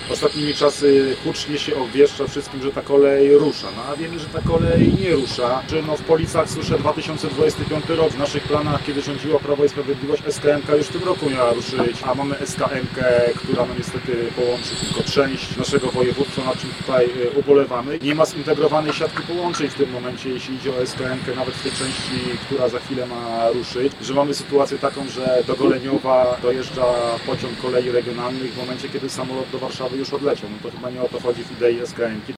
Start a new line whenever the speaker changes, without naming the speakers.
ostatnimi czasy hucznie się obwieszcza wszystkim, że ta kolej rusza. No a wiemy, że ta kolej nie rusza. W Policach słyszę 2025 rok. W naszych planach, kiedy rządziło Prawo i Sprawiedliwość, SKM-ka już w tym roku miała ruszyć, a mamy SKM-kę, która niestety połączy tylko część naszego województwa, na czym tutaj ubolewamy. Nie ma zintegrowanej siatki połączeń w tym momencie, jeśli idzie o SKM-kę, nawet w tej części, która za chwilę ma ruszyć, że mamy sytuację taką, że do Goleniowa dojeżdża pociąg kolei regionalnych w momencie, kiedy samolot do Warszawy już odleciał. No to chyba nie o to chodzi w idei SKM-ki.